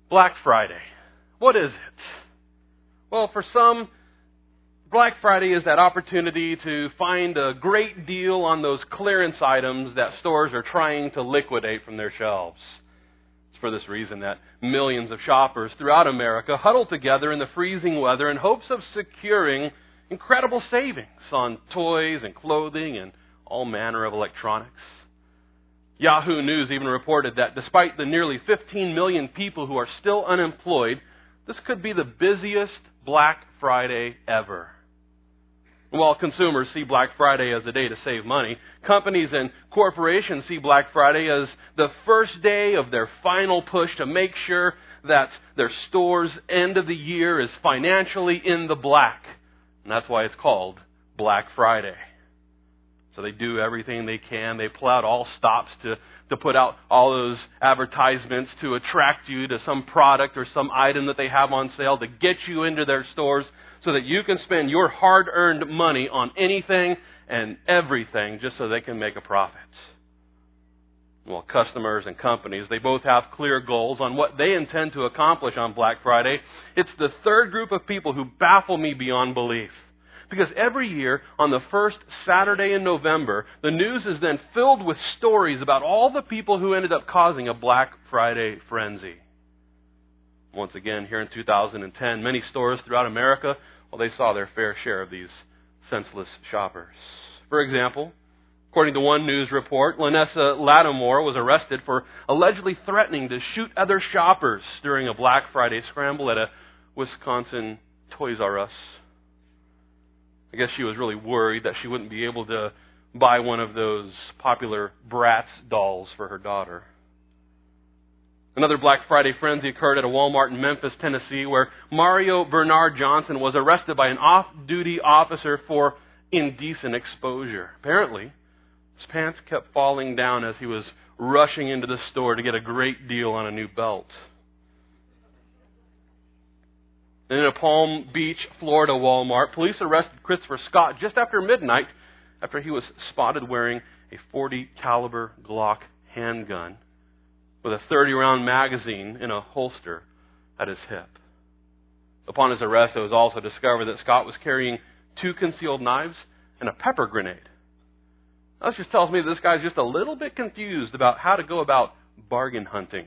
Black Friday. What is it? Well, for some, Black Friday is that opportunity to find a great deal on those clearance items that stores are trying to liquidate from their shelves. It's for this reason that millions of shoppers throughout America huddle together in the freezing weather in hopes of securing incredible savings on toys and clothing and all manner of electronics. Yahoo News even reported that despite the nearly 15 million people who are still unemployed, this could be the busiest Black Friday ever. While consumers see Black Friday as a day to save money, companies and corporations see Black Friday as the first day of their final push to make sure that their store's end of the year is financially in the black. And that's why it's called Black Friday. So they do everything they can. They pull out all stops to put out all those advertisements to attract you to some product or some item that they have on sale to get you into their stores so that you can spend your hard-earned money on anything and everything just so they can make a profit. Well, customers and companies, they both have clear goals on what they intend to accomplish on Black Friday. It's the third group of people who baffle me beyond belief. Because every year, on the first Saturday in November, the news is then filled with stories about all the people who ended up causing a Black Friday frenzy. Once again, here in 2010, many stores throughout America, well, they saw their fair share of these senseless shoppers. For example, according to one news report, Lanessa Lattimore was arrested for allegedly threatening to shoot other shoppers during a Black Friday scramble at a Wisconsin Toys R Us. I guess she was really worried that she wouldn't be able to buy one of those popular Bratz dolls for her daughter. Another Black Friday frenzy occurred at a Walmart in Memphis, Tennessee, where Mario Bernard Johnson was arrested by an off-duty officer for indecent exposure. Apparently, his pants kept falling down as he was rushing into the store to get a great deal on a new belt. In a Palm Beach, Florida Walmart, police arrested Christopher Scott just after midnight after he was spotted wearing a .40 caliber Glock handgun with a 30-round magazine in a holster at his hip. Upon his arrest, it was also discovered that Scott was carrying 2 concealed knives and a pepper grenade. That just tells me that this guy's just a little bit confused about how to go about bargain hunting.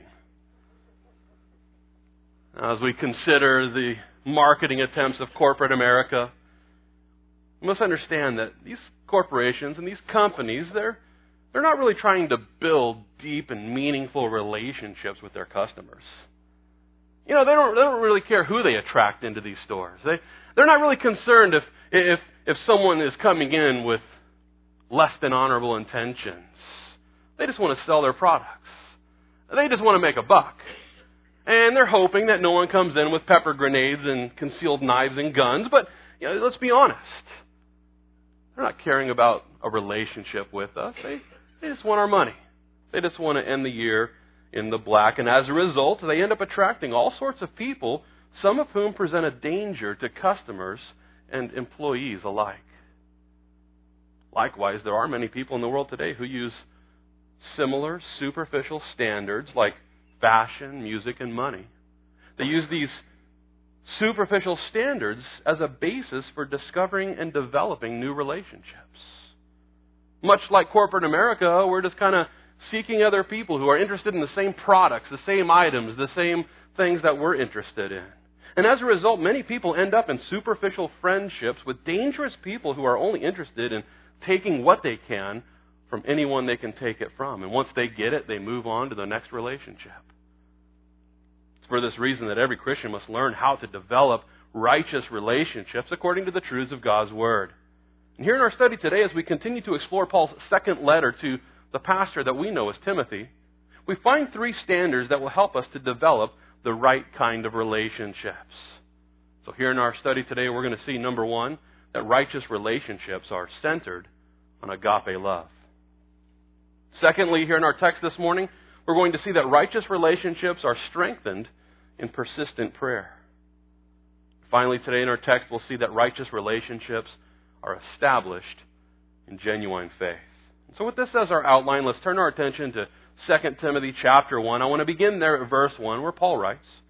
As we consider the marketing attempts of corporate America, we must understand that these corporations and these companies, they're not really trying to build deep and meaningful relationships with their customers. You know, they don't really care who they attract into these stores. They're not really concerned if someone is coming in with less than honorable intentions. They just want to sell their products. They just want to make a buck. And they're hoping that no one comes in with pepper grenades and concealed knives and guns. But you know, let's be honest. They're not caring about a relationship with us. They just want our money. They just want to end the year in the black. And as a result, they end up attracting all sorts of people, some of whom present a danger to customers and employees alike. Likewise, there are many people in the world today who use similar superficial standards like fashion, music, and money. They use these superficial standards as a basis for discovering and developing new relationships. Much like corporate America, we're just kind of seeking other people who are interested in the same products, the same items, the same things that we're interested in. And as a result, many people end up in superficial friendships with dangerous people who are only interested in taking what they can from anyone they can take it from. And once they get it, they move on to the next relationship. It's for this reason that every Christian must learn how to develop righteous relationships according to the truths of God's Word. And here in our study today, as we continue to explore Paul's second letter to the pastor that we know as Timothy, we find 3 standards that will help us to develop the right kind of relationships. So here in our study today, we're going to see, number 1, that righteous relationships are centered on agape love. Secondly, here in our text this morning, we're going to see that righteous relationships are strengthened in persistent prayer. Finally, today in our text, we'll see that righteous relationships are established in genuine faith. So with this as our outline, let's turn our attention to 2 Timothy chapter 1. I want to begin there at verse 1 where Paul writes,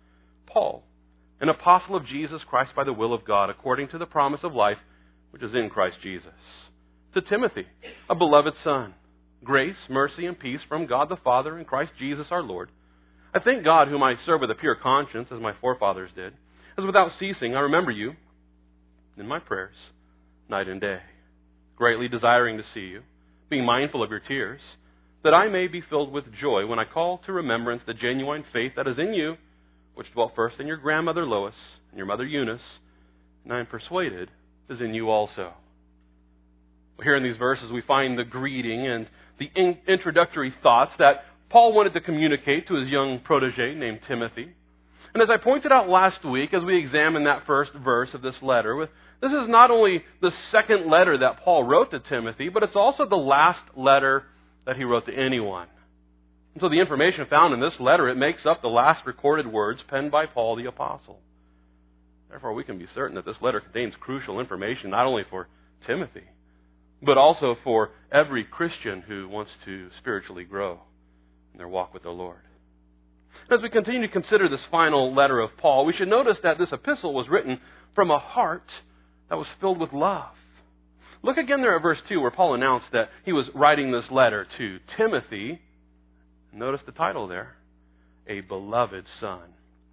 Paul, an apostle of Jesus Christ by the will of God, according to the promise of life which is in Christ Jesus. To Timothy, a beloved son, grace, mercy, and peace from God the Father and Christ Jesus our Lord. I thank God, whom I serve with a pure conscience, as my forefathers did, as without ceasing I remember you in my prayers, night and day, greatly desiring to see you, being mindful of your tears, that I may be filled with joy when I call to remembrance the genuine faith that is in you, which dwelt first in your grandmother Lois and your mother Eunice, and I am persuaded is in you also. Here in these verses we find the greeting and the introductory thoughts that Paul wanted to communicate to his young protege named Timothy. And as I pointed out last week, as we examined that first verse of this letter, this is not only the second letter that Paul wrote to Timothy, but it's also the last letter that he wrote to anyone. And so the information found in this letter, it makes up the last recorded words penned by Paul the Apostle. Therefore, we can be certain that this letter contains crucial information not only for Timothy, but also for every Christian who wants to spiritually grow in their walk with the Lord. As we continue to consider this final letter of Paul, we should notice that this epistle was written from a heart that was filled with love. Look again there at verse 2 where Paul announced that he was writing this letter to Timothy. Notice the title there, a beloved son.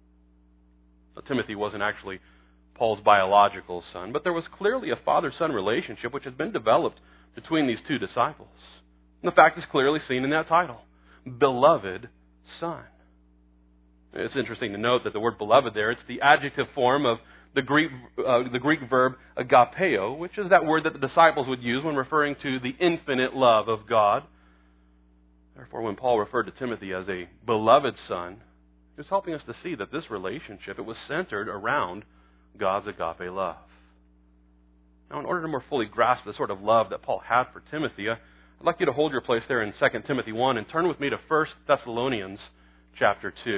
Now, Timothy wasn't actually Paul's biological son, but there was clearly a father-son relationship which had been developed between these two disciples. And the fact is clearly seen in that title, beloved son. It's interesting to note that the word beloved there, it's the adjective form of the Greek verb agapeo, which is that word that the disciples would use when referring to the infinite love of God. Therefore, when Paul referred to Timothy as a beloved son, he was helping us to see that this relationship, it was centered around God's agape love. Now, in order to more fully grasp the sort of love that Paul had for Timothy, I'd like you to hold your place there in 2 Timothy 1 and turn with me to 1 Thessalonians chapter 2.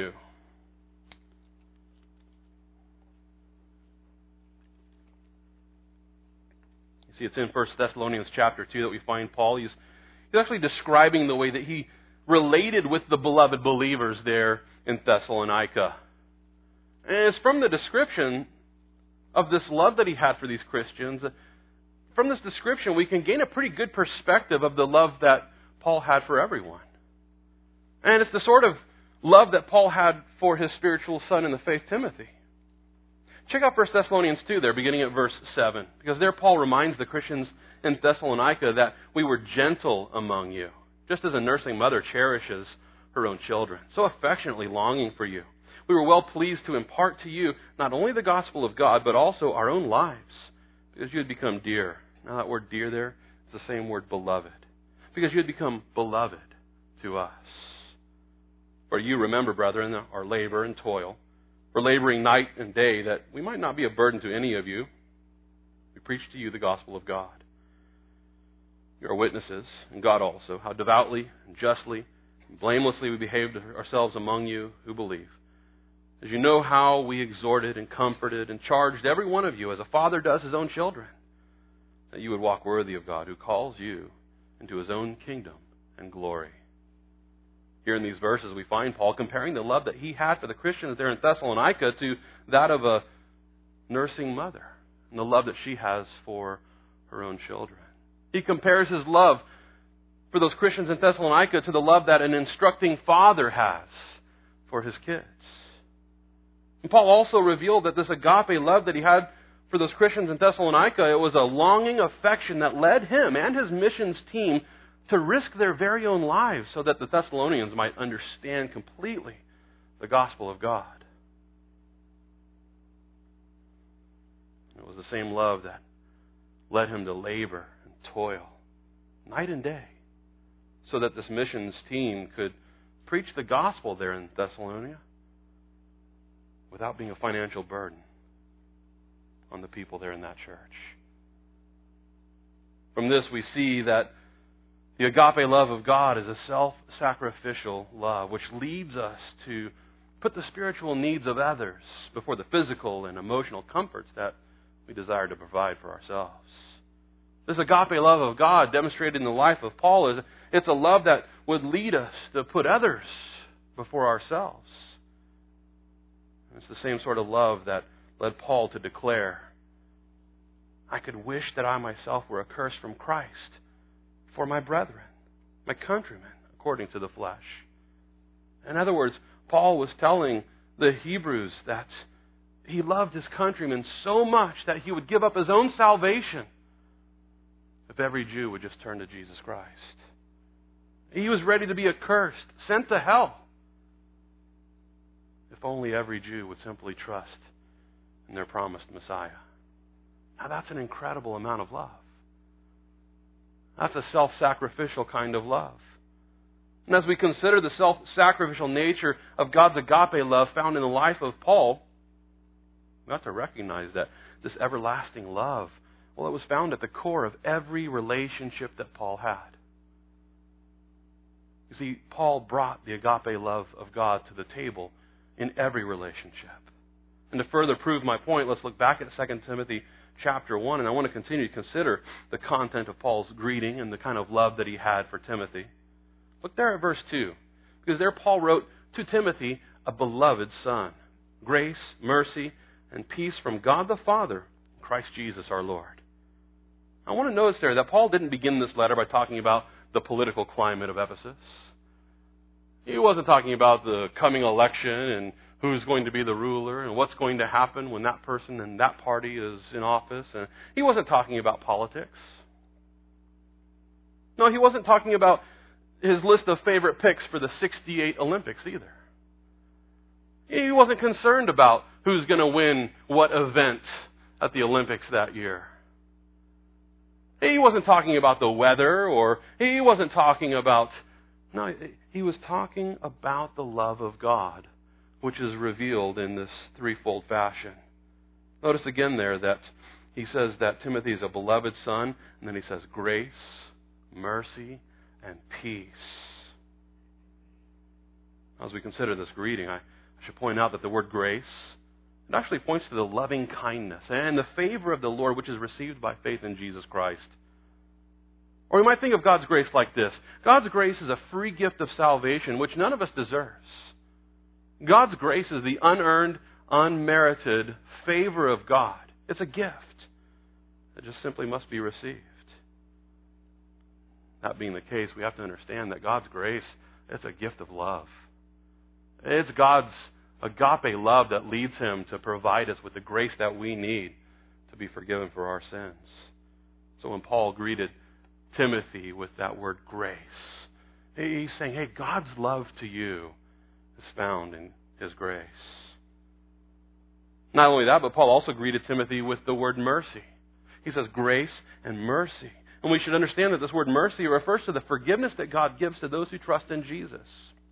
You see, it's in 1 Thessalonians chapter 2 that we find Paul. He's actually describing the way that he related with the beloved believers there in Thessalonica. And it's from the description of this love that he had for these Christians. From this description, we can gain a pretty good perspective of the love that Paul had for everyone. And it's the sort of love that Paul had for his spiritual son in the faith, Timothy. Check out 1 Thessalonians 2 there, beginning at verse 7. Because there Paul reminds the Christians in Thessalonica that we were gentle among you, just as a nursing mother cherishes her own children, so affectionately longing for you. We were well pleased to impart to you not only the gospel of God, but also our own lives, because you had become dear. Now that word dear there is the same word beloved, because you had become beloved to us. For you remember, brethren, our labor and toil. We're laboring night and day that we might not be a burden to any of you. We preach to you the gospel of God. You are witnesses, and God also, how devoutly and justly and blamelessly we behaved ourselves among you who believe. As you know how we exhorted and comforted and charged every one of you as a father does his own children, that you would walk worthy of God who calls you into his own kingdom and glory. Here in these verses we find Paul comparing the love that he had for the Christians there in Thessalonica to that of a nursing mother and the love that she has for her own children. He compares his love for those Christians in Thessalonica to the love that an instructing father has for his kids. And Paul also revealed that this agape love that he had for those Christians in Thessalonica, it was a longing affection that led him and his missions team to risk their very own lives so that the Thessalonians might understand completely the gospel of God. It was the same love that led him to labor and toil night and day so that this missions team could preach the gospel there in Thessalonica without being a financial burden on the people there in that church. From this we see that the agape love of God is a self-sacrificial love which leads us to put the spiritual needs of others before the physical and emotional comforts that we desire to provide for ourselves. This agape love of God demonstrated in the life of Paul is it's a love that would lead us to put others before ourselves. It's the same sort of love that led Paul to declare, I could wish that I myself were accursed from Christ for my brethren, my countrymen, according to the flesh. In other words, Paul was telling the Hebrews that he loved his countrymen so much that he would give up his own salvation if every Jew would just turn to Jesus Christ. He was ready to be accursed, sent to hell, if only every Jew would simply trust in their promised Messiah. Now that's an incredible amount of love. That's a self-sacrificial kind of love. And as we consider the self-sacrificial nature of God's agape love found in the life of Paul, we have to recognize that this everlasting love, well, it was found at the core of every relationship that Paul had. You see, Paul brought the agape love of God to the table in every relationship. And to further prove my point, let's look back at 2 Timothy chapter 1, and I want to continue to consider the content of Paul's greeting and the kind of love that he had for Timothy. Look there at verse 2, because there Paul wrote to Timothy, a beloved son, grace, mercy, and peace from God the Father, Christ Jesus our Lord. I want to notice there that Paul didn't begin this letter by talking about the political climate of Ephesus. He wasn't talking about the coming election and who's going to be the ruler and what's going to happen when that person and that party is in office. And he wasn't talking about politics. No, he wasn't talking about his list of favorite picks for the 68 Olympics either. He wasn't concerned about who's going to win what event at the Olympics that year. He wasn't talking about the weather, or he wasn't talking about... No, he was talking about the love of God, which is revealed in this threefold fashion. Notice again there that he says that Timothy is a beloved son, and then he says grace, mercy, and peace. As we consider this greeting, I should point out that the word grace, it actually points to the loving kindness and the favor of the Lord which is received by faith in Jesus Christ. Or we might think of God's grace like this. God's grace is a free gift of salvation which none of us deserves. God's grace is the unearned, unmerited favor of God. It's a gift. It just simply must be received. That being the case, we have to understand that God's grace is a gift of love. It's God's agape love that leads Him to provide us with the grace that we need to be forgiven for our sins. So when Paul greeted Timothy with that word grace, he's saying, hey, God's love to you is found in His grace. Not only that, but Paul also greeted Timothy with the word mercy. He says grace and mercy. And we should understand that this word mercy refers to the forgiveness that God gives to those who trust in Jesus.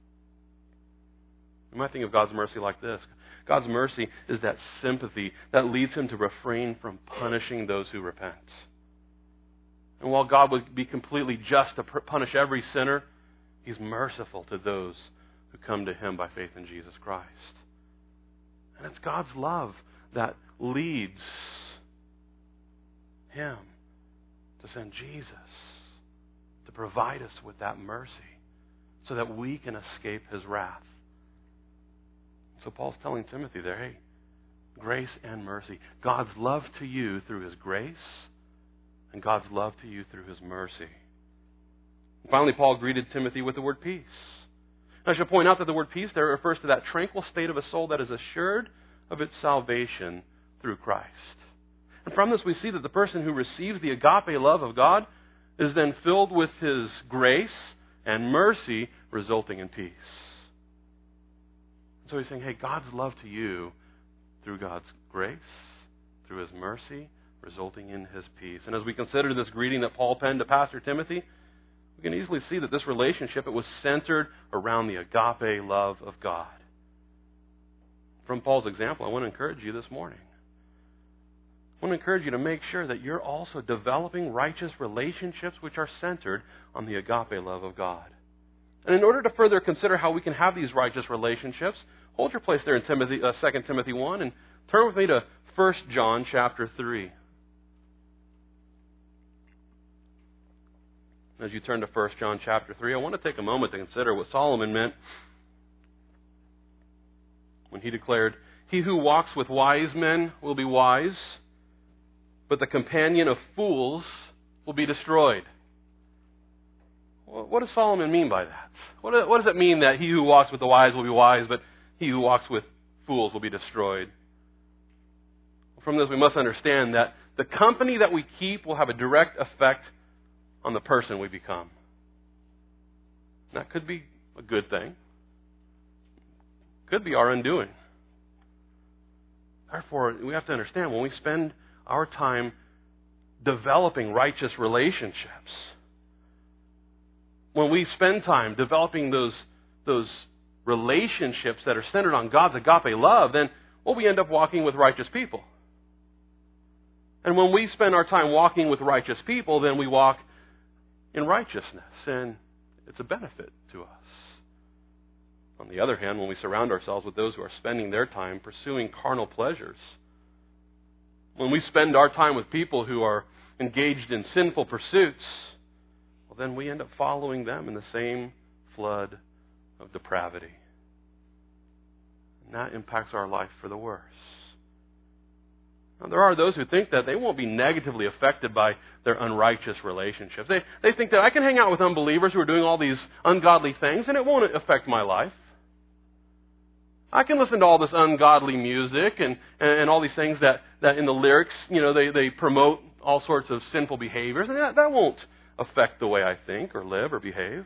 You might think of God's mercy like this. God's mercy is that sympathy that leads Him to refrain from punishing those who repent. And while God would be completely just to punish every sinner, He's merciful to those who come to Him by faith in Jesus Christ. And it's God's love that leads Him to send Jesus to provide us with that mercy so that we can escape His wrath. So Paul's telling Timothy there, hey, grace and mercy. God's love to you through His grace, and God's love to you through His mercy. And finally, Paul greeted Timothy with the word peace. And I should point out that the word peace there refers to that tranquil state of a soul that is assured of its salvation through Christ. And from this we see that the person who receives the agape love of God is then filled with His grace and mercy, resulting in peace. So he's saying, hey, God's love to you through God's grace, through His mercy, resulting in His peace. And as we consider this greeting that Paul penned to Pastor Timothy, we can easily see that this relationship, it was centered around the agape love of God. From Paul's example, I want to encourage you this morning. I want to encourage you to make sure that you're also developing righteous relationships which are centered on the agape love of God. And in order to further consider how we can have these righteous relationships, hold your place there in 2 Timothy 1 and turn with me to 1 John chapter 3. As you turn to 1 John chapter 3, I want to take a moment to consider what Solomon meant when he declared He who walks with wise men will be wise, but the companion of fools will be destroyed. What does Solomon mean by that? What does it mean that he who walks with the wise will be wise, but he who walks with fools will be destroyed? From this, we must understand that the company that we keep will have a direct effect on the person we become. That could be a good thing. Could be our undoing. Therefore, we have to understand when we spend our time developing righteous relationships, when we spend time developing those relationships that are centered on God's agape love, then we end up walking with righteous people. And when we spend our time walking with righteous people, then we walk in righteousness, and it's a benefit to us. On the other hand, when we surround ourselves with those who are spending their time pursuing carnal pleasures, when we spend our time with people who are engaged in sinful pursuits, well, then we end up following them in the same flood of depravity. And that impacts our life for the worse. Now, there are those who think that they won't be negatively affected by their unrighteous relationships. They think that I can hang out with unbelievers who are doing all these ungodly things and it won't affect my life. I can listen to all this ungodly music and all these things that in the lyrics, they promote all sorts of sinful behaviors, and that won't affect the way I think or live or behave.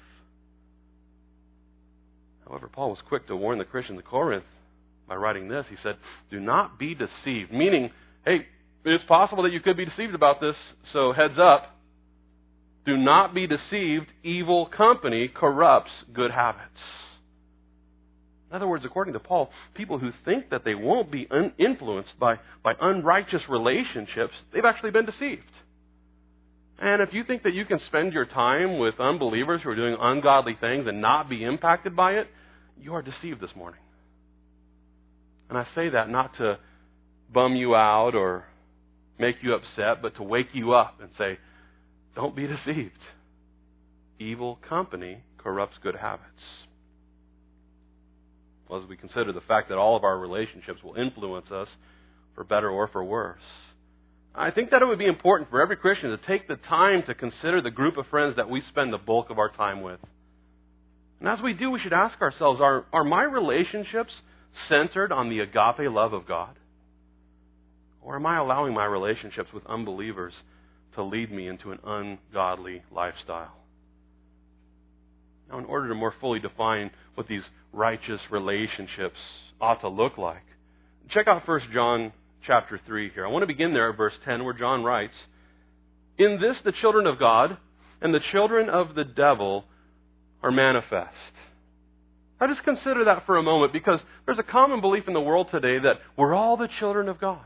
However, Paul was quick to warn the Christians of Corinth by writing this. He said, do not be deceived, meaning, hey, it's possible that you could be deceived about this, so heads up. Do not be deceived. Evil company corrupts good habits. In other words, according to Paul, people who think that they won't be influenced by unrighteous relationships, they've actually been deceived. And if you think that you can spend your time with unbelievers who are doing ungodly things and not be impacted by it, you are deceived this morning. And I say that not to bum you out or make you upset, but to wake you up and say, don't be deceived. Evil company corrupts good habits. Well, as we consider the fact that all of our relationships will influence us for better or for worse, I think that it would be important for every Christian to take the time to consider the group of friends that we spend the bulk of our time with. And as we do, we should ask ourselves, are my relationships centered on the agape love of God? Or am I allowing my relationships with unbelievers to lead me into an ungodly lifestyle? Now, in order to more fully define what these righteous relationships ought to look like, check out 1 John chapter 3 here. I want to begin there at verse 10 where John writes, in this the children of God and the children of the devil are manifest. Now just consider that for a moment, because there's a common belief in the world today that we're all the children of God.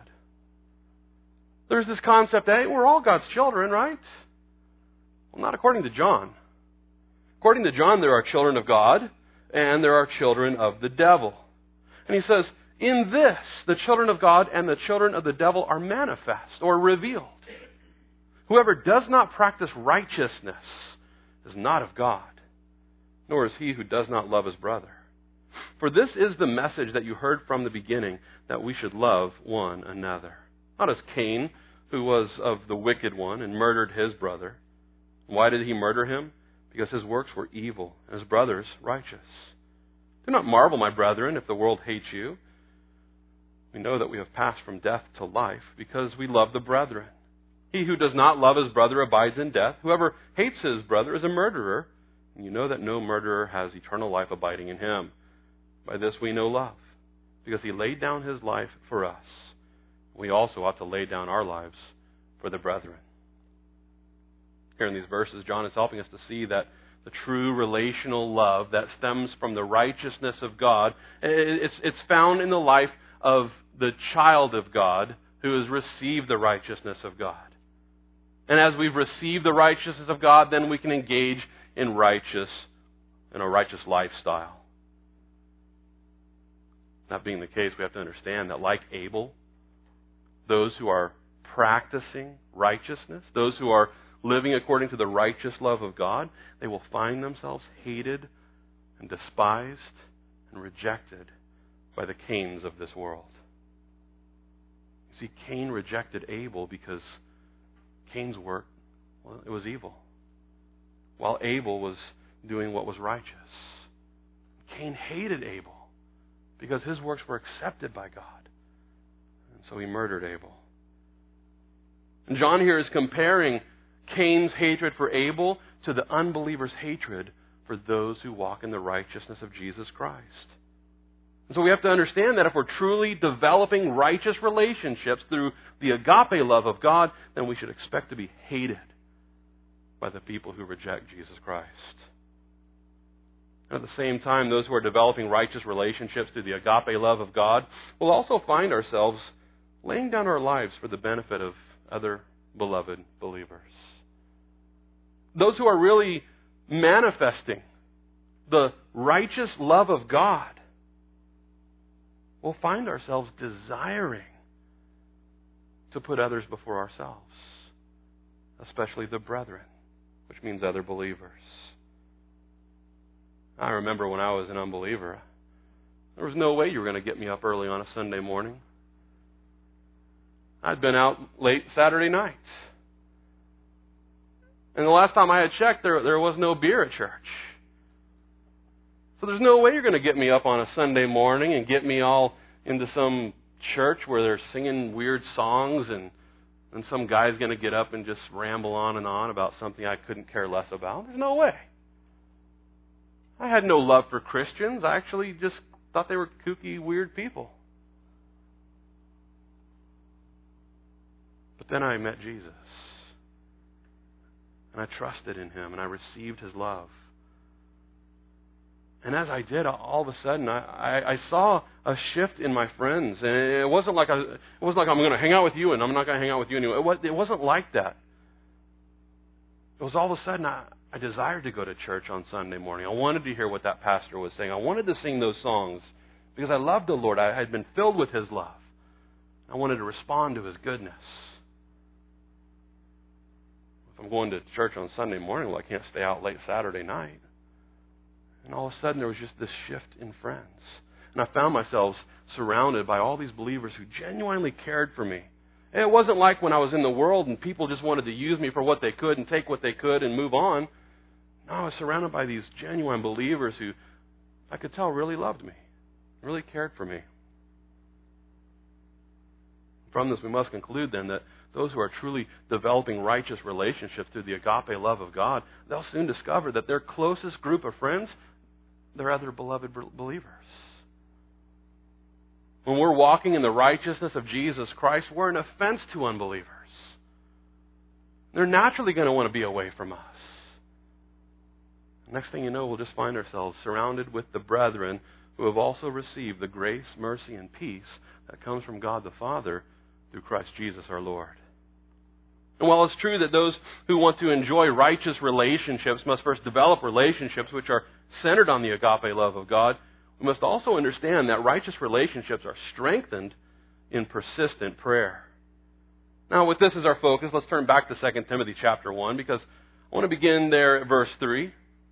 There's this concept that, hey, we're all God's children, right? Well, not according to John. According to John, there are children of God and there are children of the devil. And he says, in this, the children of God and the children of the devil are manifest or revealed. Whoever does not practice righteousness is not of God, nor is he who does not love his brother. For this is the message that you heard from the beginning, that we should love one another. Not as Cain, who was of the wicked one and murdered his brother. Why did he murder him? Because his works were evil and his brother's righteous. Do not marvel, my brethren, if the world hates you. We know that we have passed from death to life because we love the brethren. He who does not love his brother abides in death. Whoever hates his brother is a murderer. And you know that no murderer has eternal life abiding in him. By this we know love, because he laid down his life for us. We also ought to lay down our lives for the brethren. Here in these verses, John is helping us to see that the true relational love that stems from the righteousness of God, it's found in the life of the child of God who has received the righteousness of God. And as we've received the righteousness of God, then we can engage in a righteous lifestyle. That being the case, we have to understand that like Abel, those who are practicing righteousness, those who are living according to the righteous love of God, they will find themselves hated and despised and rejected by the Cains of this world. See, Cain rejected Abel because Cain's work, well, it was evil, while Abel was doing what was righteous. Cain hated Abel because his works were accepted by God. And so he murdered Abel. And John here is comparing Cain's hatred for Abel to the unbeliever's hatred for those who walk in the righteousness of Jesus Christ. And so we have to understand that if we're truly developing righteous relationships through the agape love of God, then we should expect to be hated by the people who reject Jesus Christ. And at the same time, those who are developing righteous relationships through the agape love of God will also find ourselves laying down our lives for the benefit of other beloved believers. Those who are really manifesting the righteous love of God will find ourselves desiring to put others before ourselves, especially the brethren, which means other believers. I remember when I was an unbeliever, there was no way you were going to get me up early on a Sunday morning. I'd been out late Saturday nights. And the last time I had checked, there was no beer at church. So there's no way you're going to get me up on a Sunday morning and get me all into some church where they're singing weird songs and some guy's going to get up and just ramble on and on about something I couldn't care less about. There's no way. I had no love for Christians. I actually just thought they were kooky, weird people. But then I met Jesus. And I trusted in Him, and I received His love. And as I did, all of a sudden, I saw a shift in my friends. And it wasn't like I'm going to hang out with you, and I'm not going to hang out with you anyway. It wasn't like that. It was all of a sudden, I desired to go to church on Sunday morning. I wanted to hear what that pastor was saying. I wanted to sing those songs because I loved the Lord. I had been filled with His love. I wanted to respond to His goodness. If I'm going to church on Sunday morning, well, I can't stay out late Saturday night. And all of a sudden, there was just this shift in friends. And I found myself surrounded by all these believers who genuinely cared for me. And it wasn't like when I was in the world and people just wanted to use me for what they could and take what they could and move on. No, I was surrounded by these genuine believers who I could tell really loved me, really cared for me. From this, we must conclude then that those who are truly developing righteous relationships through the agape love of God, they'll soon discover that their closest group of friends, they're other beloved believers. When we're walking in the righteousness of Jesus Christ, we're an offense to unbelievers. They're naturally going to want to be away from us. Next thing you know, we'll just find ourselves surrounded with the brethren who have also received the grace, mercy, and peace that comes from God the Father through Christ Jesus our Lord. And while it's true that those who want to enjoy righteous relationships must first develop relationships which are centered on the agape love of God, we must also understand that righteous relationships are strengthened in persistent prayer. Now, with this as our focus, let's turn back to 2 Timothy chapter 1, because I want to begin there at verse 3.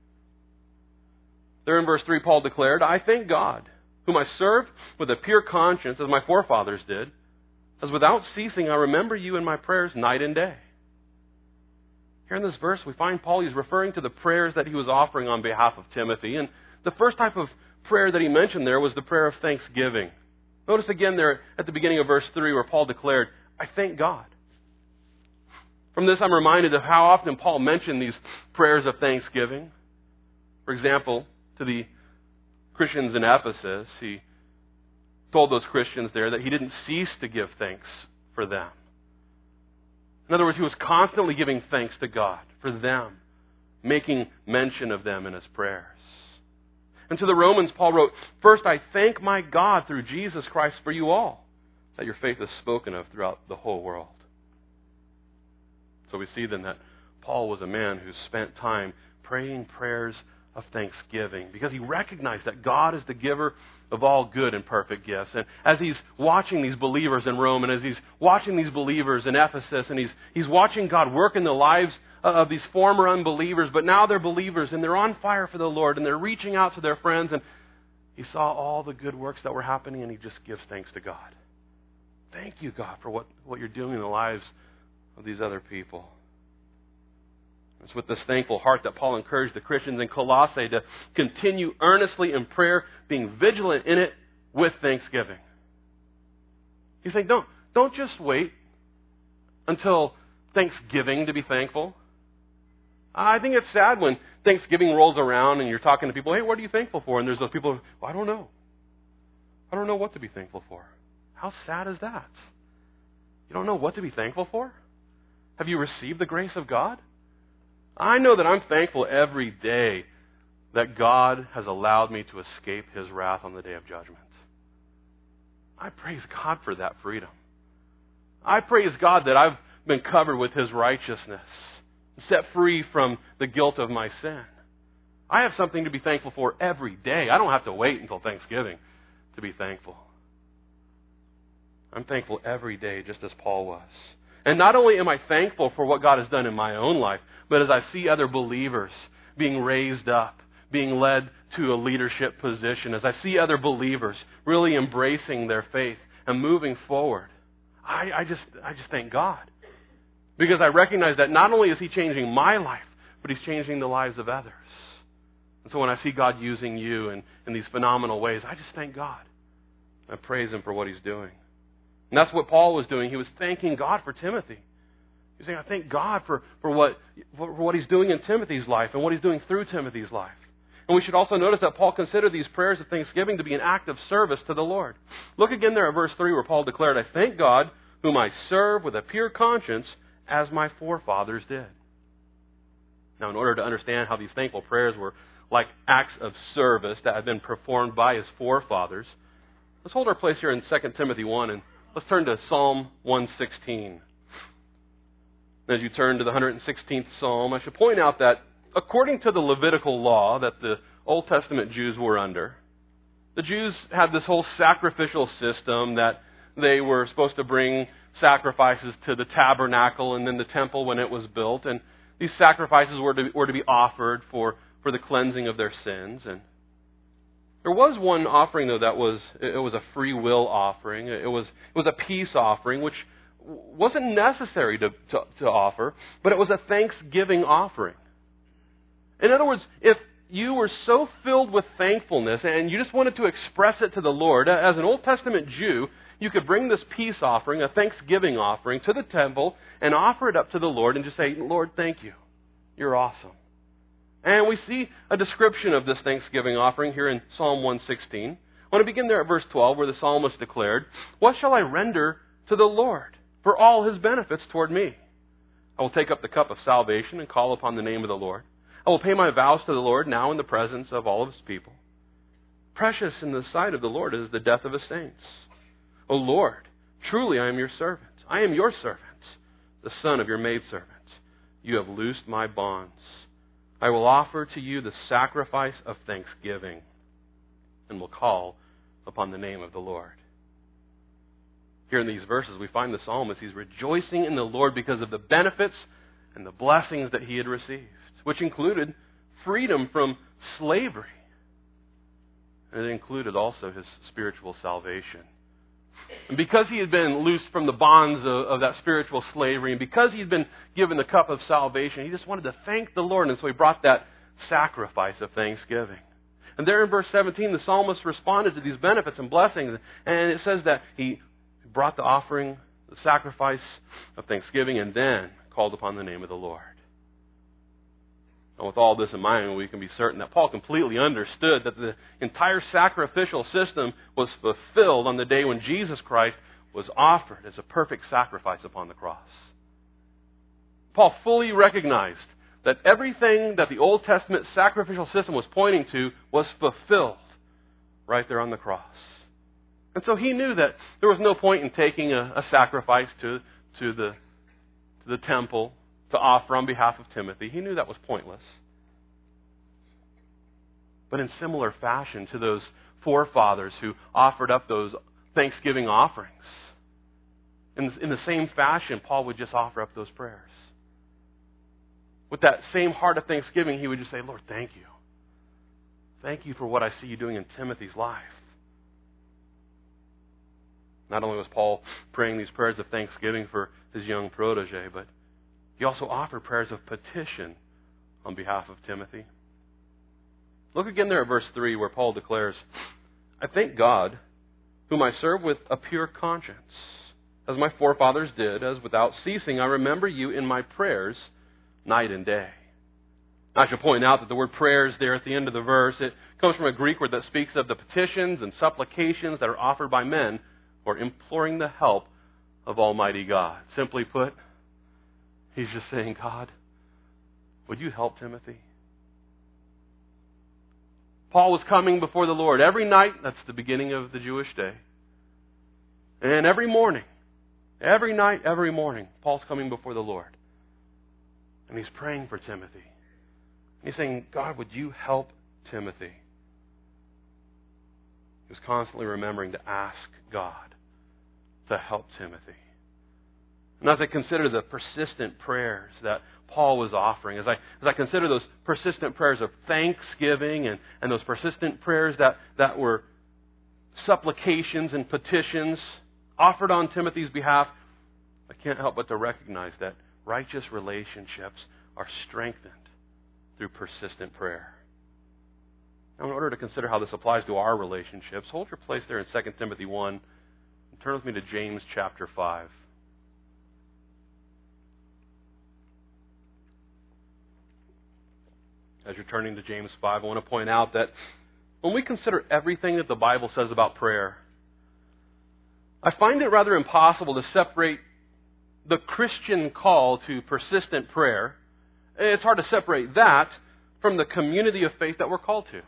There in verse 3, Paul declared, "I thank God, whom I serve with a pure conscience, as my forefathers did, as without ceasing I remember you in my prayers night and day." Here in this verse, we find Paul, he's referring to the prayers that he was offering on behalf of Timothy. And the first type of prayer that he mentioned there was the prayer of thanksgiving. Notice again there at the beginning of verse 3 where Paul declared, "I thank God." From this, I'm reminded of how often Paul mentioned these prayers of thanksgiving. For example, to the Christians in Ephesus, he told those Christians there that he didn't cease to give thanks for them. In other words, he was constantly giving thanks to God for them, making mention of them in his prayers. And to the Romans, Paul wrote, "First, I thank my God through Jesus Christ for you all, that your faith is spoken of throughout the whole world." So we see then that Paul was a man who spent time praying prayers of thanksgiving because he recognized that God is the giver of all good and perfect gifts. And as he's watching these believers in Rome, and as he's watching these believers in Ephesus, and he's watching God work in the lives of these former unbelievers, but now they're believers, and they're on fire for the Lord, and they're reaching out to their friends, and he saw all the good works that were happening, and he just gives thanks to God. thank you, God, for what you're doing in the lives of these other people. It's with this thankful heart that Paul encouraged the Christians in Colossae to continue earnestly in prayer, being vigilant in it with thanksgiving. He's saying, don't just wait until Thanksgiving to be thankful. I think it's sad when Thanksgiving rolls around and you're talking to people, hey, what are you thankful for? And there's those people, well, I don't know. I don't know what to be thankful for. How sad is that? You don't know what to be thankful for? Have you received the grace of God? I know that I'm thankful every day that God has allowed me to escape His wrath on the day of judgment. I praise God for that freedom. I praise God that I've been covered with His righteousness, set free from the guilt of my sin. I have something to be thankful for every day. I don't have to wait until Thanksgiving to be thankful. I'm thankful every day, just as Paul was. And not only am I thankful for what God has done in my own life, but as I see other believers being raised up, being led to a leadership position, as I see other believers really embracing their faith and moving forward, I just thank God. Because I recognize that not only is He changing my life, but He's changing the lives of others. And so when I see God using you in these phenomenal ways, I just thank God. I praise Him for what He's doing. And that's what Paul was doing. He was thanking God for Timothy. He's saying, I thank God for what He's doing in Timothy's life and what He's doing through Timothy's life. And we should also notice that Paul considered these prayers of thanksgiving to be an act of service to the Lord. Look again there at verse 3 where Paul declared, I thank God whom I serve with a pure conscience as my forefathers did. Now, in order to understand how these thankful prayers were like acts of service that had been performed by his forefathers, let's hold our place here in 2 Timothy 1 and let's turn to Psalm 116. As you turn to the 116th Psalm, I should point out that according to the Levitical law that the Old Testament Jews were under, the Jews had this whole sacrificial system that they were supposed to bring sacrifices to the tabernacle and then the temple when it was built. And these sacrifices were to be offered for the cleansing of their sins. And there was one offering, though, that was a free will offering. It was a peace offering, which wasn't necessary to offer, but it was a thanksgiving offering. In other words, if you were so filled with thankfulness and you just wanted to express it to the Lord, as an Old Testament Jew, you could bring this peace offering, a thanksgiving offering, to the temple and offer it up to the Lord and just say, Lord, thank you. You're awesome. And we see a description of this thanksgiving offering here in Psalm 116. I want to begin there at verse 12 where the psalmist declared, what shall I render to the Lord for all His benefits toward me? I will take up the cup of salvation and call upon the name of the Lord. I will pay my vows to the Lord now in the presence of all of His people. Precious in the sight of the Lord is the death of His saints. O Lord, truly I am your servant. I am your servant, the son of your maidservant. You have loosed my bonds. I will offer to you the sacrifice of thanksgiving and will call upon the name of the Lord. Here in these verses, we find the psalmist, he's rejoicing in the Lord because of the benefits and the blessings that he had received, which included freedom from slavery. And it included also his spiritual salvation. And because he had been loosed from the bonds of that spiritual slavery, and because he had been given the cup of salvation, he just wanted to thank the Lord, and so he brought that sacrifice of thanksgiving. And there in verse 17, the psalmist responded to these benefits and blessings, and it says that he brought the offering, the sacrifice of thanksgiving, and then called upon the name of the Lord. And with all this in mind, we can be certain that Paul completely understood that the entire sacrificial system was fulfilled on the day when Jesus Christ was offered as a perfect sacrifice upon the cross. Paul fully recognized that everything that the Old Testament sacrificial system was pointing to was fulfilled right there on the cross. And so he knew that there was no point in taking a sacrifice to the temple to offer on behalf of Timothy. He knew that was pointless. But in similar fashion to those forefathers who offered up those thanksgiving offerings, in the same fashion, Paul would just offer up those prayers. With that same heart of thanksgiving, he would just say, Lord, thank you. Thank you for what I see you doing in Timothy's life. Not only was Paul praying these prayers of thanksgiving for his young protege, but he also offered prayers of petition on behalf of Timothy. Look again there at verse 3 where Paul declares, I thank God, whom I serve with a pure conscience, as my forefathers did, as without ceasing I remember you in my prayers night and day. I should point out that the word prayers there at the end of the verse, it comes from a Greek word that speaks of the petitions and supplications that are offered by men who are imploring the help of Almighty God. Simply put, he's just saying, God, would you help Timothy? Paul was coming before the Lord every night. That's the beginning of the Jewish day. And every morning, every night, every morning, Paul's coming before the Lord. And he's praying for Timothy. He's saying, God, would you help Timothy? He was constantly remembering to ask God to help Timothy. And as I consider the persistent prayers that Paul was offering, as I consider those persistent prayers of thanksgiving and those persistent prayers that were supplications and petitions offered on Timothy's behalf, I can't help but to recognize that righteous relationships are strengthened through persistent prayer. Now, in order to consider how this applies to our relationships, hold your place there in 2 Timothy 1 and turn with me to James chapter 5. As you're turning to James 5, I want to point out that when we consider everything that the Bible says about prayer, I find it rather impossible to separate the Christian call to persistent prayer. It's hard to separate that from the community of faith that we're called to.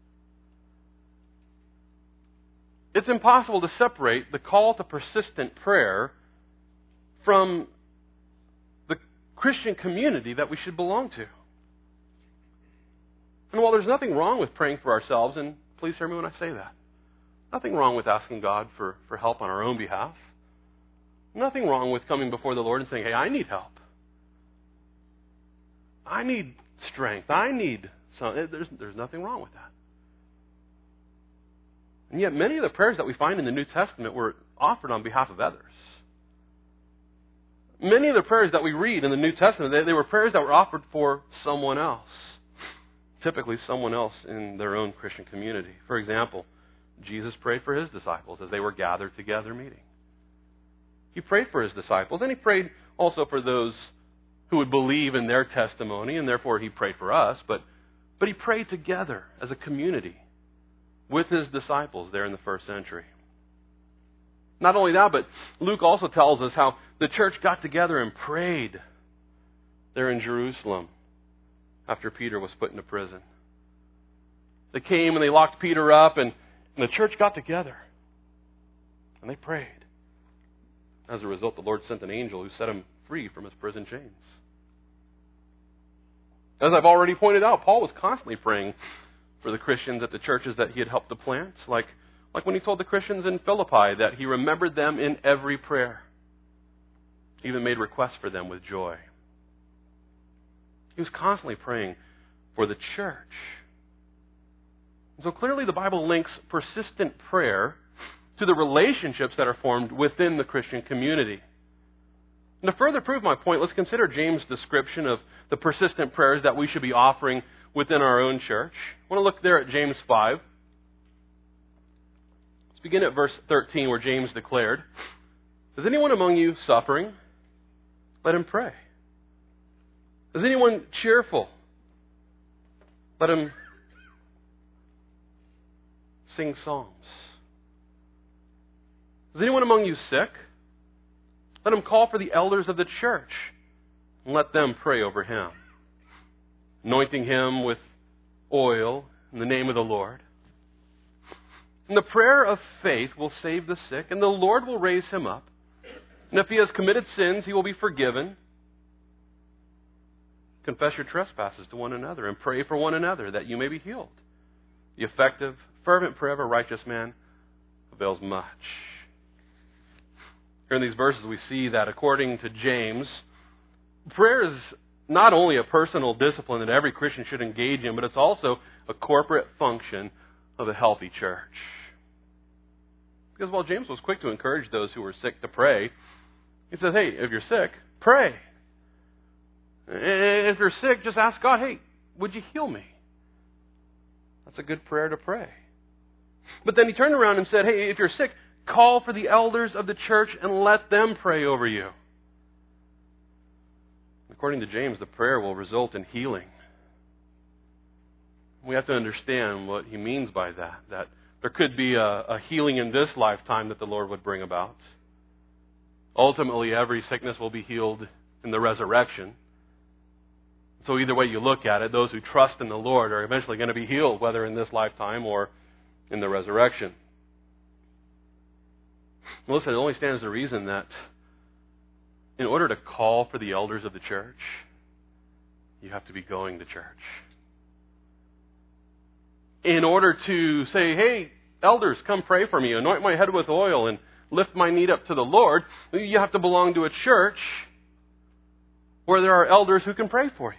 It's impossible to separate the call to persistent prayer from the Christian community that we should belong to. And while there's nothing wrong with praying for ourselves, and please hear me when I say that, nothing wrong with asking God for help on our own behalf. Nothing wrong with coming before the Lord and saying, hey, I need help. I need strength. I need something. There's nothing wrong with that. And yet many of the prayers that we find in the New Testament were offered on behalf of others. Many of the prayers that we read in the New Testament, they were prayers that were offered for someone else. Typically someone else in their own Christian community. For example, Jesus prayed for his disciples as they were gathered together meeting. He prayed for his disciples, and he prayed also for those who would believe in their testimony, and therefore he prayed for us, but he prayed together as a community with his disciples there in the first century. Not only that, but Luke also tells us how the church got together and prayed there in Jerusalem after Peter was put into prison. They came and they locked Peter up, and the church got together and they prayed. As a result, the Lord sent an angel who set him free from his prison chains. As I've already pointed out, Paul was constantly praying for the Christians at the churches that he had helped to plant, like when he told the Christians in Philippi that he remembered them in every prayer. He even made requests for them with joy. He was constantly praying for the church. So clearly the Bible links persistent prayer to the relationships that are formed within the Christian community. And to further prove my point, let's consider James' description of the persistent prayers that we should be offering within our own church. I want to look there at James 5. Let's begin at verse 13 where James declared, "Is anyone among you suffering? Let him pray. Is anyone cheerful? Let him sing psalms. Is anyone among you sick? Let him call for the elders of the church and let them pray over him, anointing him with oil in the name of the Lord. And the prayer of faith will save the sick, and the Lord will raise him up. And if he has committed sins, he will be forgiven. Confess your trespasses to one another and pray for one another that you may be healed. The effective, fervent prayer of a righteous man avails much." Here in these verses we see that according to James, prayer is not only a personal discipline that every Christian should engage in, but it's also a corporate function of a healthy church. Because while James was quick to encourage those who were sick to pray, he says, hey, if you're sick, pray. If you're sick, just ask God, hey, would you heal me? That's a good prayer to pray. But then he turned around and said, hey, if you're sick, call for the elders of the church and let them pray over you. According to James, the prayer will result in healing. We have to understand what he means by that there could be a healing in this lifetime that the Lord would bring about. Ultimately, every sickness will be healed in the resurrection. So either way you look at it, those who trust in the Lord are eventually going to be healed, whether in this lifetime or in the resurrection. Listen, it only stands to reason that in order to call for the elders of the church, you have to be going to church. In order to say, hey, elders, come pray for me, anoint my head with oil, and lift my need up to the Lord, you have to belong to a church where there are elders who can pray for you.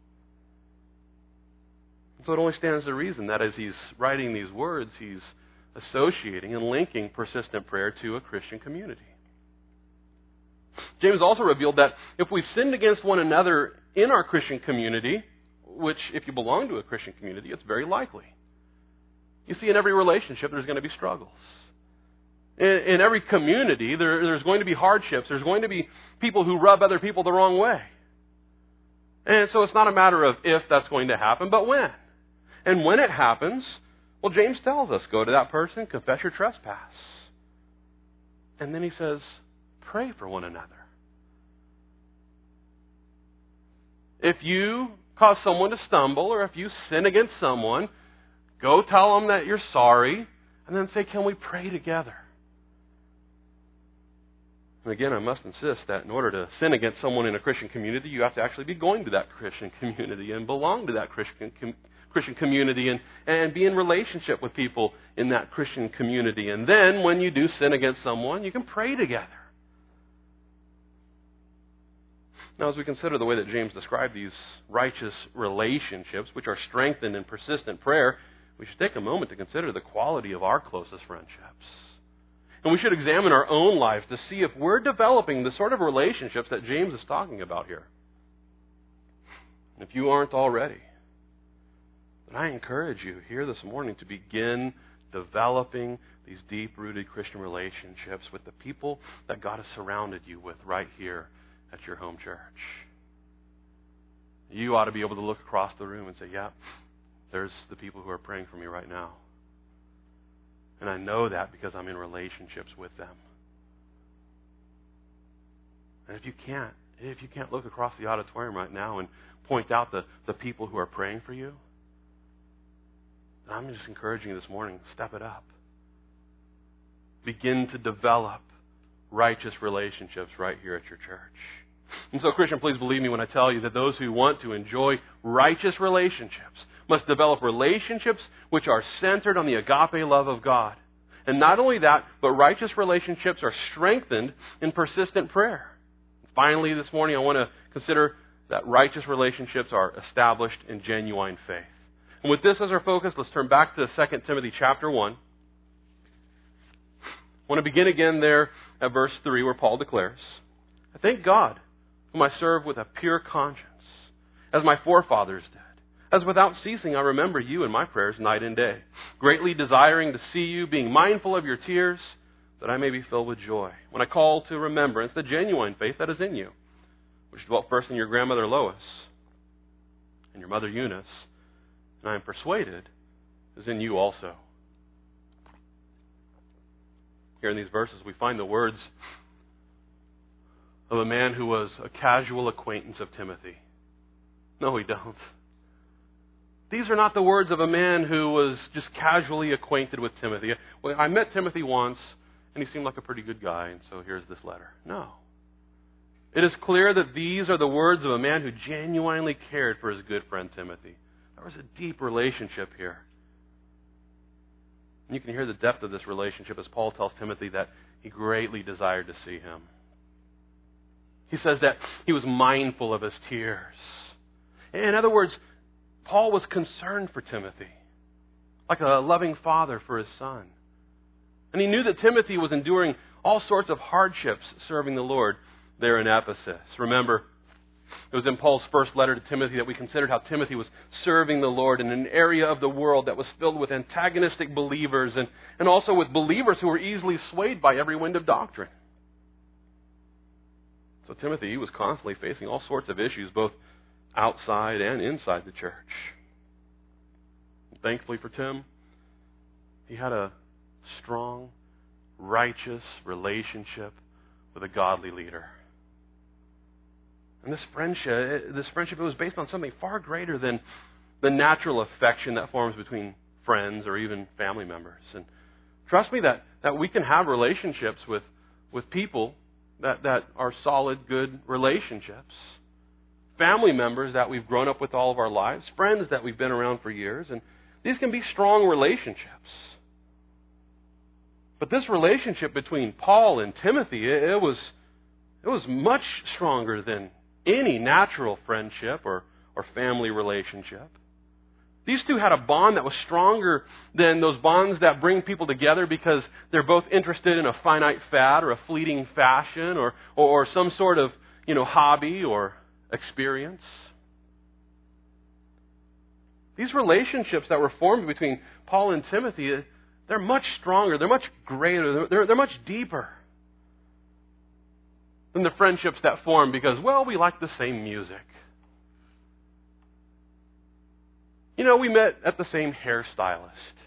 So it only stands to reason that as he's writing these words, he's associating and linking persistent prayer to a Christian community. James also revealed that if we've sinned against one another in our Christian community, which if you belong to a Christian community, it's very likely. You see, in every relationship, there's going to be struggles. In every community, there's going to be hardships. There's going to be people who rub other people the wrong way. And so it's not a matter of if that's going to happen, but when. And when it happens, well, James tells us, go to that person, confess your trespass. And then he says, pray for one another. If you cause someone to stumble, or if you sin against someone, go tell them that you're sorry, and then say, can we pray together? And again, I must insist that in order to sin against someone in a Christian community, you have to actually be going to that Christian community and belong to that Christian community and be in relationship with people in that Christian community. And then when you do sin against someone, you can pray together. Now, as we consider the way that James described these righteous relationships, which are strengthened in persistent prayer, we should take a moment to consider the quality of our closest friendships. And we should examine our own lives to see if we're developing the sort of relationships that James is talking about here. And if you aren't already, then I encourage you here this morning to begin developing these deep-rooted Christian relationships with the people that God has surrounded you with right here at your home church. You ought to be able to look across the room and say, yeah, there's the people who are praying for me right now. And I know that because I'm in relationships with them. And if you can't look across the auditorium right now and point out the people who are praying for you, then I'm just encouraging you this morning, step it up. Begin to develop righteous relationships right here at your church. And so, Christian, please believe me when I tell you that those who want to enjoy righteous relationships must develop relationships which are centered on the agape love of God. And not only that, but righteous relationships are strengthened in persistent prayer. Finally, this morning, I want to consider that righteous relationships are established in genuine faith. And with this as our focus, let's turn back to 2 Timothy chapter 1. I want to begin again there at verse 3 where Paul declares, I thank God, whom I serve with a pure conscience, as my forefathers did. As without ceasing I remember you in my prayers night and day, greatly desiring to see you, being mindful of your tears, that I may be filled with joy, when I call to remembrance the genuine faith that is in you, which dwelt first in your grandmother Lois and your mother Eunice, and I am persuaded is in you also. Here in these verses we find the words of a man who was a casual acquaintance of Timothy. No, we don't. These are not the words of a man who was just casually acquainted with Timothy. Well, I met Timothy once, and he seemed like a pretty good guy, and so here's this letter. No. It is clear that these are the words of a man who genuinely cared for his good friend Timothy. There was a deep relationship here. And you can hear the depth of this relationship as Paul tells Timothy that he greatly desired to see him. He says that he was mindful of his tears. In other words, Paul was concerned for Timothy, like a loving father for his son. And he knew that Timothy was enduring all sorts of hardships serving the Lord there in Ephesus. Remember, it was in Paul's first letter to Timothy that we considered how Timothy was serving the Lord in an area of the world that was filled with antagonistic believers and also with believers who were easily swayed by every wind of doctrine. So Timothy, he was constantly facing all sorts of issues, both outside and inside the church. And thankfully for Tim, he had a strong, righteous relationship with a godly leader. And this friendship, it was based on something far greater than the natural affection that forms between friends or even family members. And trust me that we can have relationships with people that are solid, good relationships. Family members that we've grown up with all of our lives, friends that we've been around for years, and these can be strong relationships. But this relationship between Paul and Timothy, it was much stronger than any natural friendship or family relationship. These two had a bond that was stronger than those bonds that bring people together because they're both interested in a finite fad or a fleeting fashion or some sort of, hobby or experience. These relationships that were formed between Paul and Timothy, they're much stronger, they're much greater, they're much deeper than the friendships that form because, we like the same music. We met at the same hairstylist.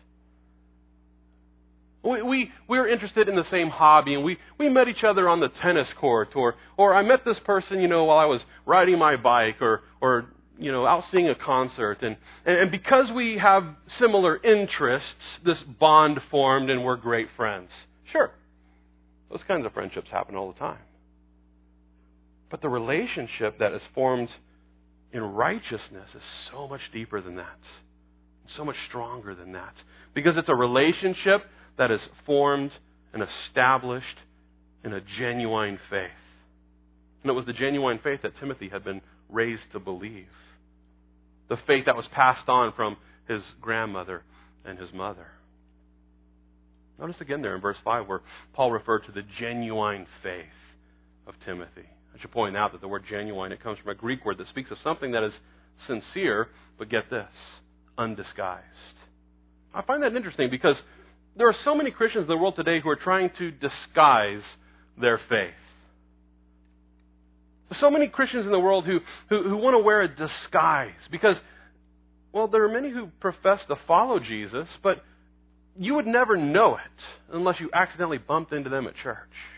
We were interested in the same hobby, and we met each other on the tennis court, or I met this person, while I was riding my bike, or out seeing a concert, and because we have similar interests, this bond formed, and we're great friends. Sure, those kinds of friendships happen all the time. But the relationship that is formed in righteousness is so much deeper than that. So much stronger than that. Because it's a relationship that is formed and established in a genuine faith. And it was the genuine faith that Timothy had been raised to believe. The faith that was passed on from his grandmother and his mother. Notice again there in verse 5 where Paul referred to the genuine faith of Timothy. I should point out that the word genuine, it comes from a Greek word that speaks of something that is sincere, but get this, undisguised. I find that interesting because there are so many Christians in the world today who are trying to disguise their faith. There's so many Christians in the world who want to wear a disguise because, there are many who profess to follow Jesus, but you would never know it unless you accidentally bumped into them at church.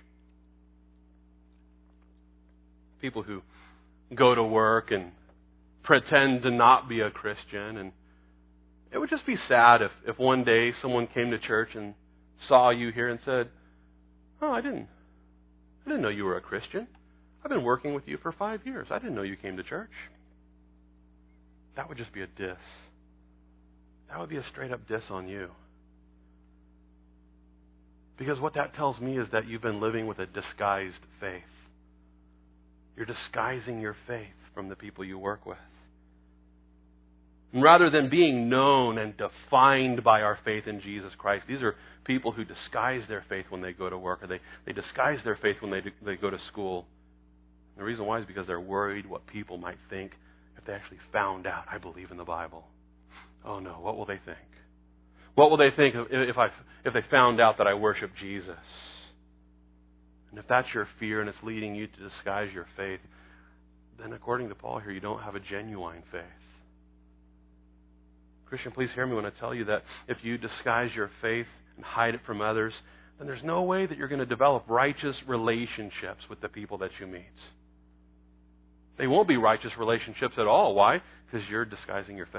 People who go to work and pretend to not be a Christian. And it would just be sad if one day someone came to church and saw you here and said, I didn't know you were a Christian. I've been working with you for 5 years. I didn't know you came to church. That would just be a diss. That would be a straight up diss on you. Because what that tells me is that you've been living with a disguised faith. You're disguising your faith from the people you work with. And rather than being known and defined by our faith in Jesus Christ, these are people who disguise their faith when they go to work, or they disguise their faith when they go to school. And the reason why is because they're worried what people might think if they actually found out I believe in the Bible. Oh no, what will they think? What will they think if they found out that I worship Jesus? And if that's your fear and it's leading you to disguise your faith, then according to Paul here, you don't have a genuine faith. Christian, please hear me when I tell you that if you disguise your faith and hide it from others, then there's no way that you're going to develop righteous relationships with the people that you meet. They won't be righteous relationships at all. Why? Because you're disguising your faith.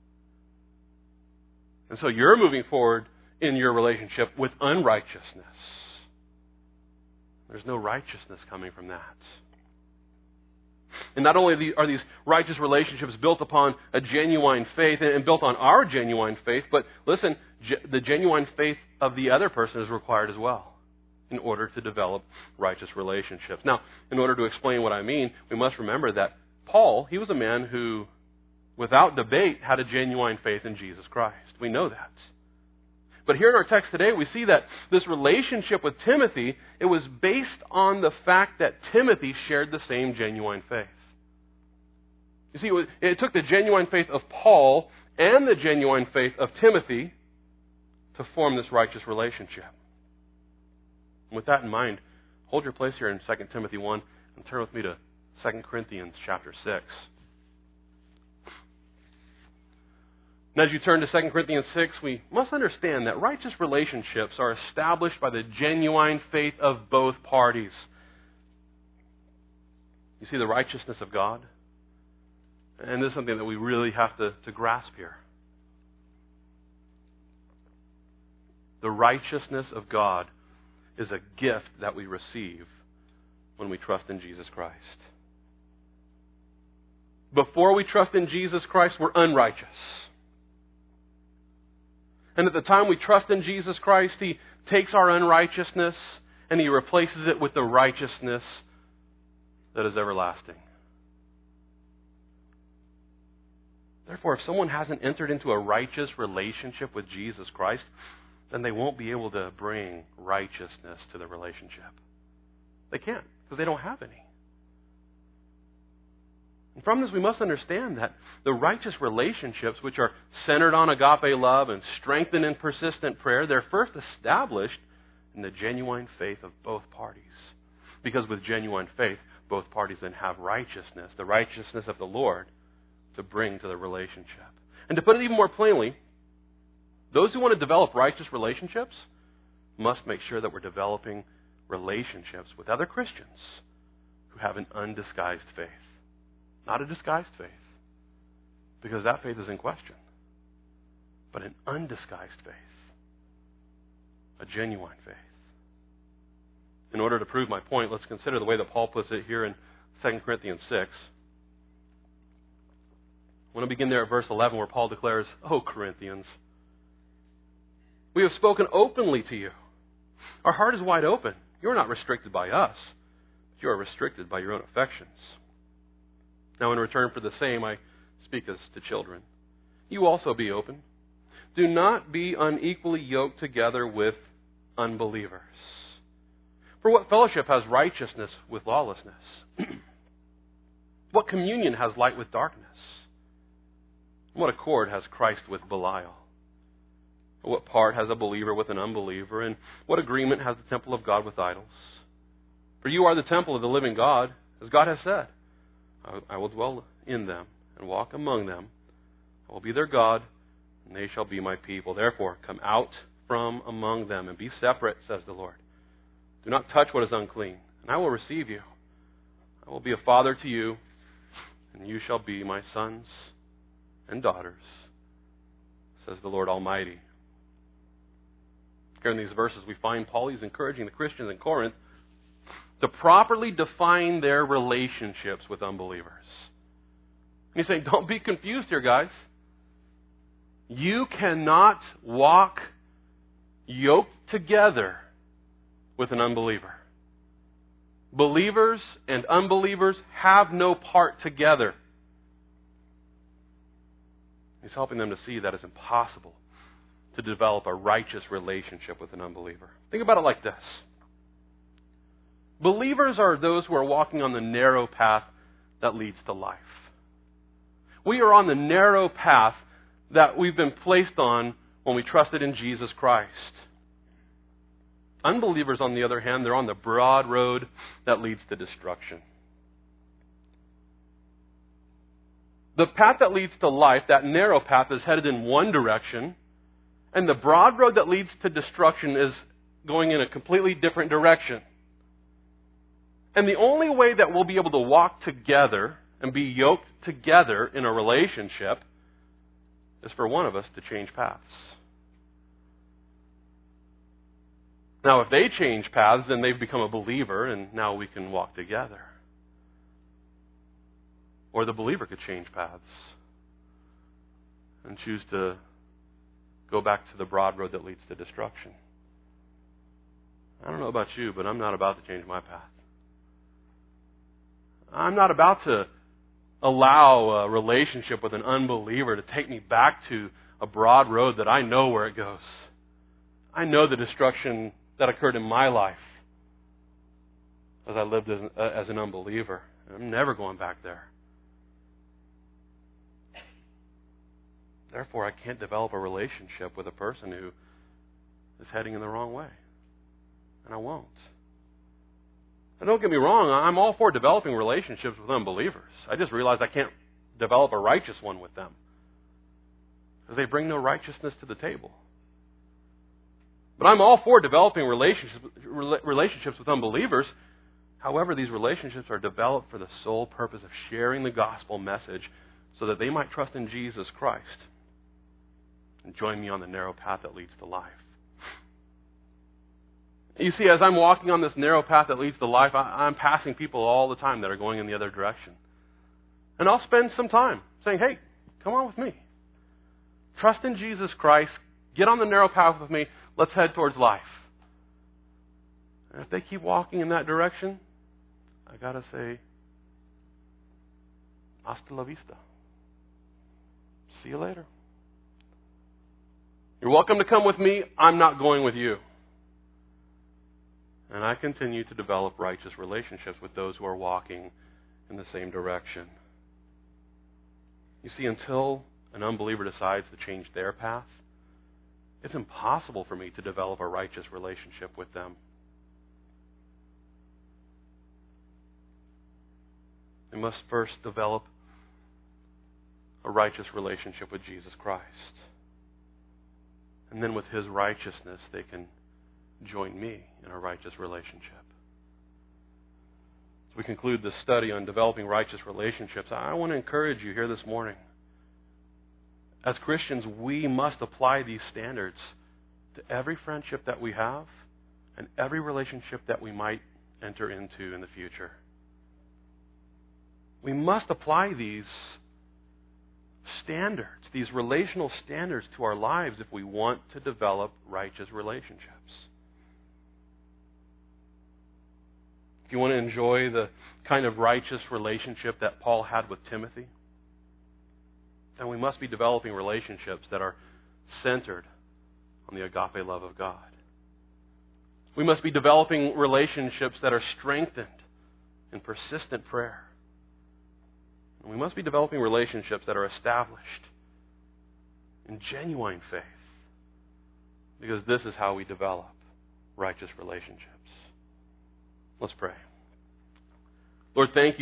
And so you're moving forward in your relationship with unrighteousness. There's no righteousness coming from that. And not only are these righteous relationships built upon a genuine faith and built on our genuine faith, but listen, the genuine faith of the other person is required as well in order to develop righteous relationships. Now, in order to explain what I mean, we must remember that Paul, he was a man who, without debate, had a genuine faith in Jesus Christ. We know that. But here in our text today, we see that this relationship with Timothy, it was based on the fact that Timothy shared the same genuine faith. You see, it took the genuine faith of Paul and the genuine faith of Timothy to form this righteous relationship. And with that in mind, hold your place here in 2 Timothy 1 and turn with me to 2 Corinthians chapter 6. And as you turn to 2 Corinthians 6, we must understand that righteous relationships are established by the genuine faith of both parties. You see the righteousness of God? And this is something that we really have to grasp here. The righteousness of God is a gift that we receive when we trust in Jesus Christ. Before we trust in Jesus Christ, we're unrighteous. And at the time we trust in Jesus Christ, He takes our unrighteousness and He replaces it with the righteousness that is everlasting. Therefore, if someone hasn't entered into a righteous relationship with Jesus Christ, then they won't be able to bring righteousness to the relationship. They can't, because they don't have any. And from this, we must understand that the righteous relationships, which are centered on agape love and strengthened in persistent prayer, they're first established in the genuine faith of both parties. Because with genuine faith, both parties then have righteousness, the righteousness of the Lord, to bring to the relationship. And to put it even more plainly, those who want to develop righteous relationships must make sure that we're developing relationships with other Christians who have an undisguised faith. Not a disguised faith, because that faith is in question, but an undisguised faith, a genuine faith. In order to prove my point, let's consider the way that Paul puts it here in 2 Corinthians 6. I want to begin there at verse 11 where Paul declares, "O Corinthians, we have spoken openly to you. Our heart is wide open. You are not restricted by us, but you are restricted by your own affections. Now in return for the same, I speak as to children. You also be open. Do not be unequally yoked together with unbelievers. For what fellowship has righteousness with lawlessness? What communion has light with darkness? What accord has Christ with Belial? What part has a believer with an unbeliever? And what agreement has the temple of God with idols? For you are the temple of the living God, as God has said. I will dwell in them and walk among them. I will be their God, and they shall be my people. Therefore, come out from among them and be separate, says the Lord. Do not touch what is unclean, and I will receive you. I will be a father to you, and you shall be my sons and daughters, says the Lord Almighty." Here in these verses, we find Paul is encouraging the Christians in Corinth to properly define their relationships with unbelievers. And he's saying, don't be confused here, guys. You cannot walk yoked together with an unbeliever. Believers and unbelievers have no part together. He's helping them to see that it's impossible to develop a righteous relationship with an unbeliever. Think about it like this. Believers are those who are walking on the narrow path that leads to life. We are on the narrow path that we've been placed on when we trusted in Jesus Christ. Unbelievers, on the other hand, they're on the broad road that leads to destruction. The path that leads to life, that narrow path, is headed in one direction, and the broad road that leads to destruction is going in a completely different direction. And the only way that we'll be able to walk together and be yoked together in a relationship is for one of us to change paths. Now, if they change paths, then they've become a believer, and now we can walk together. Or the believer could change paths and choose to go back to the broad road that leads to destruction. I don't know about you, but I'm not about to change my path. I'm not about to allow a relationship with an unbeliever to take me back to a broad road that I know where it goes. I know the destruction that occurred in my life as I lived as an unbeliever. I'm never going back there. Therefore, I can't develop a relationship with a person who is heading in the wrong way. And I won't. And don't get me wrong, I'm all for developing relationships with unbelievers. I just realize I can't develop a righteous one with them, because they bring no righteousness to the table. But I'm all for developing relationships with unbelievers. However, these relationships are developed for the sole purpose of sharing the gospel message so that they might trust in Jesus Christ and join me on the narrow path that leads to life. You see, as I'm walking on this narrow path that leads to life, I'm passing people all the time that are going in the other direction. And I'll spend some time saying, hey, come on with me. Trust in Jesus Christ. Get on the narrow path with me. Let's head towards life. And if they keep walking in that direction, I got to say, hasta la vista. See you later. You're welcome to come with me. I'm not going with you. And I continue to develop righteous relationships with those who are walking in the same direction. You see, until an unbeliever decides to change their path, it's impossible for me to develop a righteous relationship with them. We must first develop a righteous relationship with Jesus Christ. And then with His righteousness, they can join me in a righteous relationship. As we conclude this study on developing righteous relationships, I want to encourage you here this morning. As Christians, we must apply these standards to every friendship that we have and every relationship that we might enter into in the future. We must apply these standards, these relational standards to our lives if we want to develop righteous relationships. If you want to enjoy the kind of righteous relationship that Paul had with Timothy, then we must be developing relationships that are centered on the agape love of God. We must be developing relationships that are strengthened in persistent prayer. And we must be developing relationships that are established in genuine faith, because this is how we develop righteous relationships. Let's pray. Lord, thank you